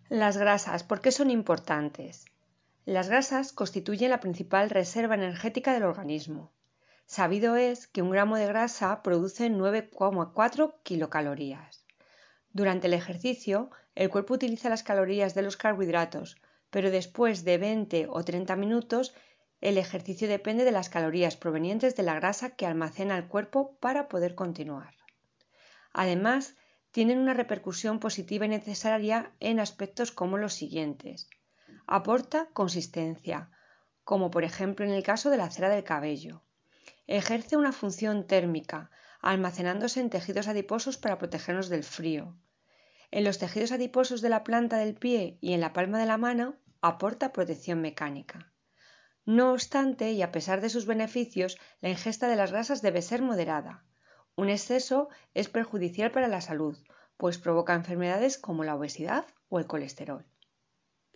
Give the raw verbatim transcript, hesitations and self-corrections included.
Las grasas, ¿por qué son importantes? Las grasas constituyen la principal reserva energética del organismo. Sabido es que un gramo de grasa produce nueve coma cuatro kilocalorías. Durante el ejercicio, el cuerpo utiliza las calorías de los carbohidratos, pero después de veinte o treinta minutos, el ejercicio depende de las calorías provenientes de la grasa que almacena el cuerpo para poder continuar. Además, tienen una repercusión positiva y necesaria en aspectos como los siguientes. Aporta consistencia, como por ejemplo en el caso de la cera del cabello. Ejerce una función térmica, almacenándose en tejidos adiposos para protegernos del frío. En los tejidos adiposos de la planta del pie y en la palma de la mano aporta protección mecánica. No obstante, y a pesar de sus beneficios, la ingesta de las grasas debe ser moderada. Un exceso es perjudicial para la salud, pues provoca enfermedades como la obesidad o el colesterol.